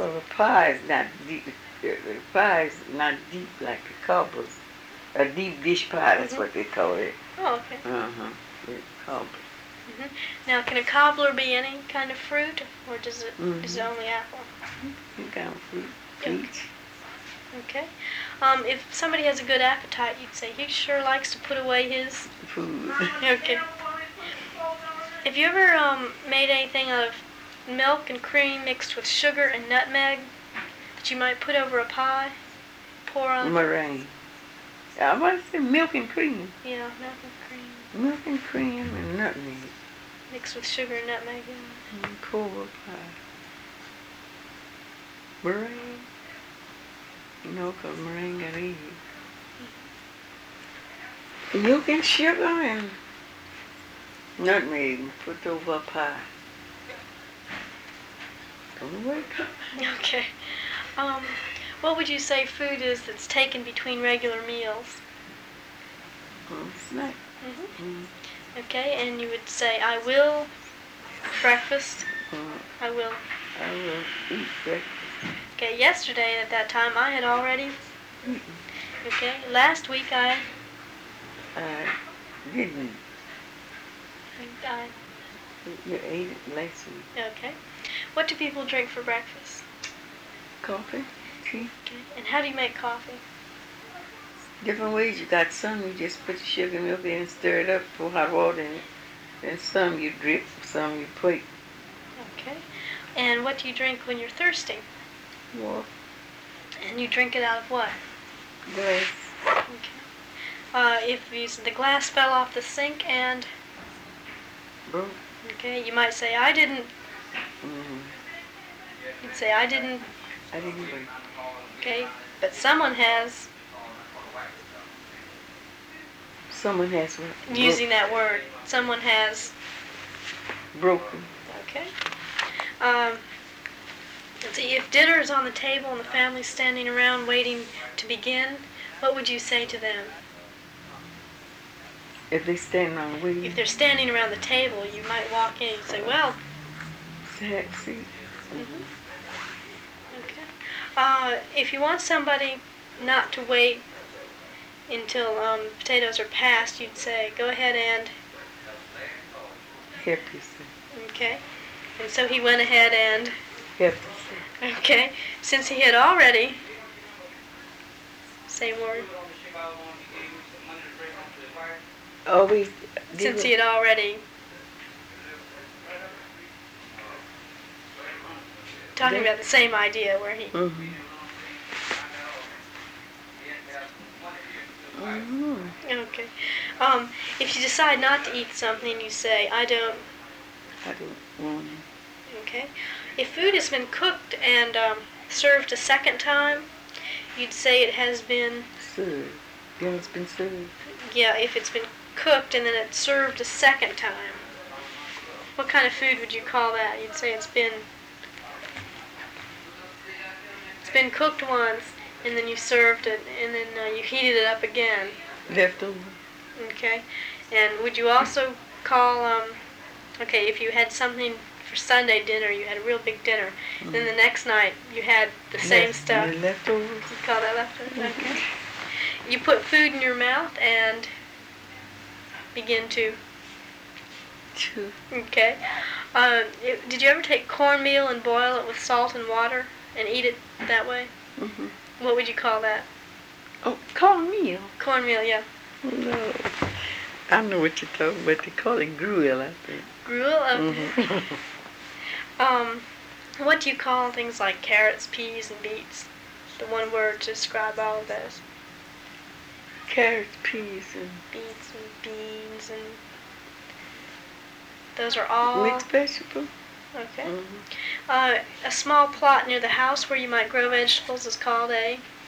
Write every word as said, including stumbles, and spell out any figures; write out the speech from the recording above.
Well, the pie is not deep. The pie is not deep like the cobblers. A deep dish pie, that's mm-hmm. what they call it. Oh, okay. Uh-huh. Cobbler. Mm-hmm. Now, can a cobbler be any kind of fruit, or does it, mm-hmm. is it only apple? Any kind of fruit. Peach. Okay. Um, if somebody has a good appetite, you'd say he sure likes to put away his food. Okay. Have you ever um, made anything out of milk and cream mixed with sugar and nutmeg that you might put over a pie? Pour on meringue. I want to say milk and cream. Yeah, milk and cream. Milk and cream and nutmeg. Mixed with sugar and nutmeg, yeah. And pour over pie. Meringue. No, because meringue got easy. Mm-hmm. Milk and sugar and nutmeg put over a pie. Don't wake up. Okay. Um, what would you say food is that's taken between regular meals? Um, snack. Mm-hmm. Mm-hmm. Okay, and you would say, I will breakfast. Uh, I will. I will eat breakfast. Okay, yesterday at that time I had already. Mm-mm. Okay, last week I. I didn't. I. You ate it last week. Okay. What do people drink for breakfast? Coffee, tea. Okay, and how do you make coffee? Different ways. You got some you just put the sugar and milk in and stir it up, pour hot water in it. Then some you drip, some you put. Okay. And what do you drink when you're thirsty? Water. And you drink it out of what? Glass. Okay. Uh, if you, the glass fell off the sink and... Broke. Okay, you might say, I didn't... Mm-hmm. You'd say, I didn't... I didn't break. Okay, but someone has... Someone has what? Using that word. Someone has... Broken. Okay. Um, let's see, if dinner is on the table and the family's standing around waiting to begin, what would you say to them? If they stand around waiting? If they're standing around the table, you might walk in and say, well... Have seat. Mm-hmm. Okay. Uh, if you want somebody not to wait until um, potatoes are passed, you'd say, go ahead and... Help yourself. Okay. And so he went ahead and... Help yourself. Okay. Since he had already... Same word. Always. Since he had already... Talking about the same idea where he... Mm-hmm. Mm-hmm. Okay. Um, if you decide not to eat something, you say, I don't... I don't want it. Okay. If food has been cooked and um, served a second time, you'd say it has been... Served. Yeah, it's been served. Yeah, if it's been cooked and then it's served a second time. What kind of food would you call that? You'd say it's been... It's been cooked once, and then you served it, and then uh, you heated it up again. Leftover. Okay. And would you also call, um, okay, if you had something for Sunday dinner, you had a real big dinner, mm-hmm. and then the next night you had the same Left, stuff. Leftovers. You call that leftovers? Okay. You put food in your mouth and begin to... Chew. Okay. Uh, it, did you ever take cornmeal and boil it with salt and water and eat it that way? Mm-hmm. What would you call that? Oh, cornmeal. Cornmeal, yeah. No. I know what you're talking about. They call it gruel, I think. Gruel? Okay. Mm-hmm. um, what do you call things like carrots, peas, and beets? The one word to describe all of those. Carrots, peas, and... Beets and beans and... Those are all... Mixed vegetable. Okay. Mm-hmm. Uh, a small plot near the house where you might grow vegetables is called a...